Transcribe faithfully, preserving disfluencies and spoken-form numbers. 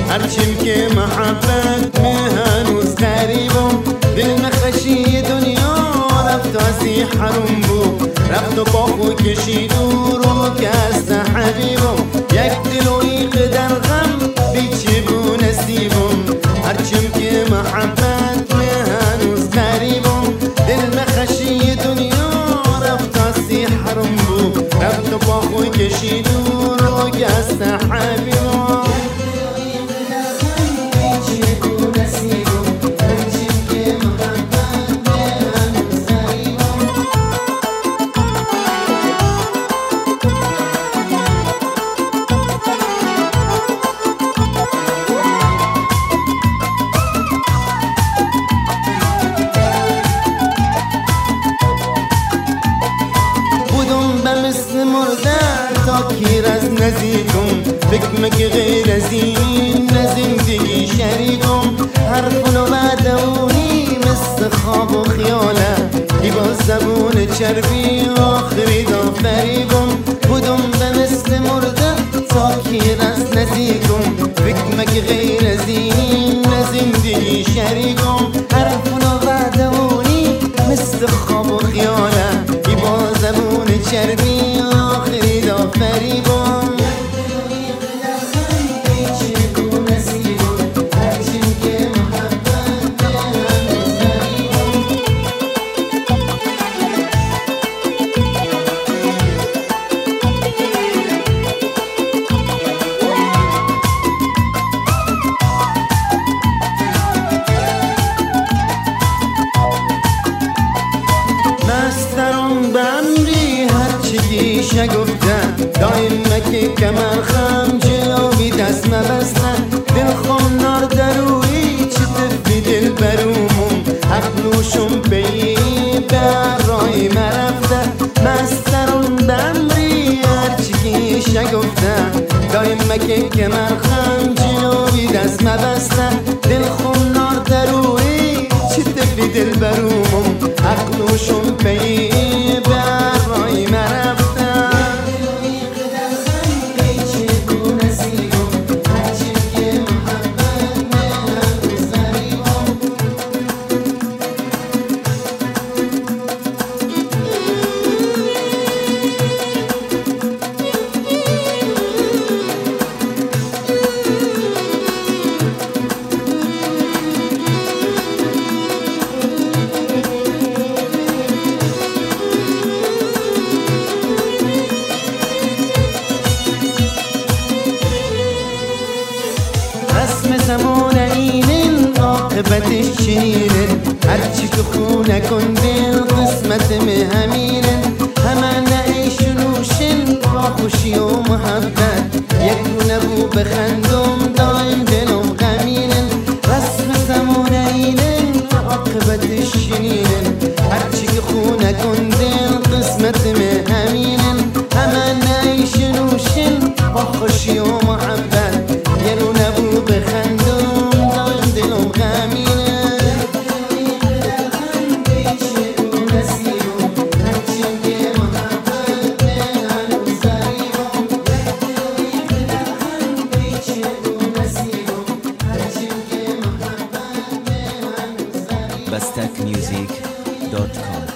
هرچیم که محبت هنوز غریبم، دل نخشی دنیا رفت ازی حروم بود، رفت و با خو کشید رو که از حبیبم، یک دلوی قدر غم بیچی بو نصیبم. هرچیم که محبت هنوز غریبم، دل نخشی دنیا رفت ازی حروم بود، رفت و با خو کشید رو که از حبیبم. مثل مردن تا کیر از نزدیکم، فکر که غیر از این نه زندگی شریکم. حرف و بعدونی مثل خواب و خیاله، ای با زبون چربی آخری دا فریبم. بودم به مثل مردن تا کیر از نزدیکم، فکر که غیر از این نه زندگی شریکم. حرف و بعدونی مثل خواب و خیاله، ای با زبون چربی آخری دا فریبم. مسترم به امری هرچی دیشه گفتن، دایم مکی کمر خم جلوی دست مبستن. دل خم نار دروی چه تفی دل برومم، عقلوشم پی برای مرفته. مسترم به امری هرچی دیشه گفتن، دایم مکی کمر خم جلوی دست مبستن. دل خم نار دروی چه تفی دل برومم، عقلوشم پی برای مرفته. رسم زمان اینن عاقبتش چنینن، هرچی که خونه کندن قسمت مه همینن. همه نعیش و نوشن با خوشی و محبت، یک نبو بخندم دایم دلم غمینن. رسم زمان اینن عاقبتش چنینن، هرچی که خونه کندن قسمت مه همینن. همه نعیش و نوشن با خوشی و محبت، یه رو نبو بخندم دایم دلم غمینه. bastak music dot com